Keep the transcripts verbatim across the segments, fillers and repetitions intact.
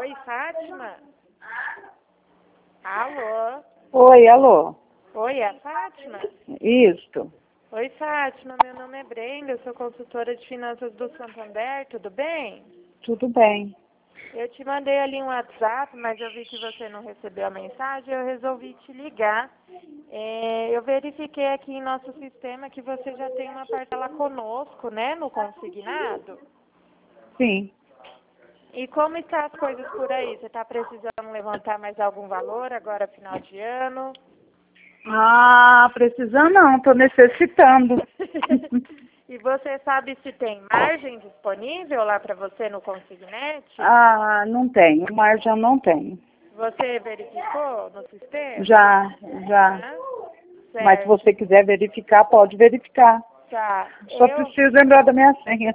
Oi, Fátima? Alô? Oi, alô? Oi, é a Fátima? Isto. Oi, Fátima, meu nome é Brenda, eu sou consultora de finanças do Santander, tudo bem? Tudo bem. Eu te mandei ali um WhatsApp, mas eu vi que você não recebeu a mensagem, eu resolvi te ligar. É, eu verifiquei aqui em nosso sistema que você já tem uma parcela conosco, né, no consignado. Sim. E como estão as coisas por aí? Você está precisando levantar mais algum valor agora, final de ano? Ah, precisando não, estou necessitando. E você sabe se tem margem disponível lá para você no Consignet? Ah, não tenho, margem eu não tenho. Você verificou no sistema? Já, já. Ah, Mas se certo. você quiser verificar, pode verificar. Tá. Só Eu, preciso lembrar da minha senha.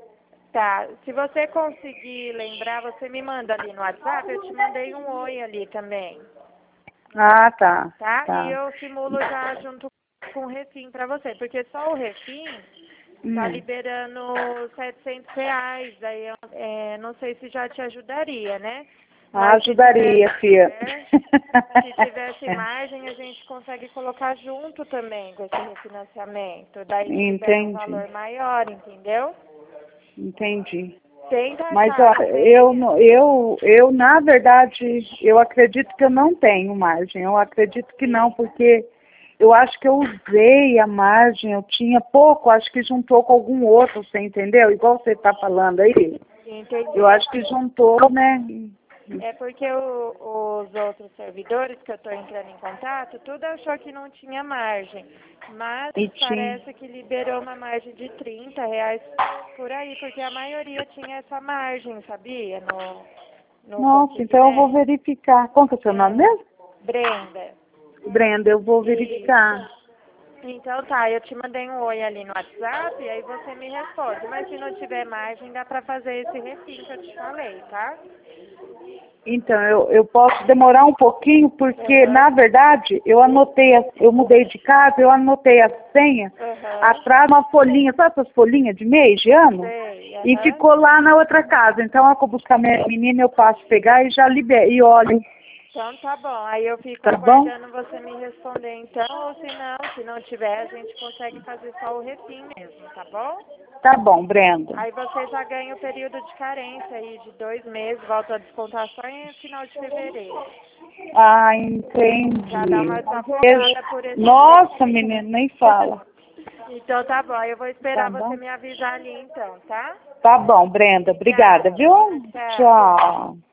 tá. Se você conseguir lembrar, você me manda ali no WhatsApp. Eu te mandei um oi ali também. Ah, tá. Tá? E Tá. eu simulo já junto com o refim para você. Porque só o refim tá Hum. liberando setecentos reais. Aí eu é, não sei se já te ajudaria, né? Ah, Mas se ajudaria, tivesse, filha. é, se tivesse margem, a gente consegue colocar junto também com esse refinanciamento. Daí te libera um Entendi, valor maior, entendeu? entendi. Tenta Mas achar ó, a eu, senha. não- eu, eu, na verdade, eu acredito que eu não tenho margem. Eu acredito que não, porque eu acho que eu usei a margem, eu tinha pouco, acho que juntou com algum outro, você entendeu? Igual você está falando aí. Entendi. Eu acho que juntou, né? É porque o- os outros servidores que eu estou entrando em contato, tudo achou que não tinha margem. Mas E tinha. parece que liberou uma margem de trinta reais por aí, porque a maioria tinha essa margem, sabia? No, no Nossa, então eu vou Consignet. verificar. Qual que é o seu nome É, mesmo? Brenda. Brenda, eu vou verificar. Isso. Então tá, eu te mandei um oi ali no WhatsApp e aí você me responde. Mas se não tiver margem, dá pra fazer esse refim que eu te falei, tá? Então, eu, eu posso demorar um pouquinho, porque, Aham. na verdade, eu anotei, a- eu mudei de casa, eu anotei a senha Aham. atrás de uma folhinha, sabe essas folhinhas de mês, de ano? Sei, E aham. ficou lá na outra casa. Então, a hora que eu buscar minha menina, eu passo pegar e já libero, e olho, Então tá bom. Aí eu fico tá bom? aguardando você me responder então, ou se não, se não tiver, a gente consegue fazer só o refim mesmo, tá bom? Tá bom, Brenda. Aí você já ganha o período de carência aí de dois meses, volta a descontar só em final de fevereiro. Ah, entendi. Já dá uma Beijo. desafogada por esse Nossa, refim. menina, nem fala. Então tá bom, eu vou Tá esperar você bom? me avisar ali então, tá? Tá bom, Brenda. Obrigada, Tchau. viu? Tchau. Tchau.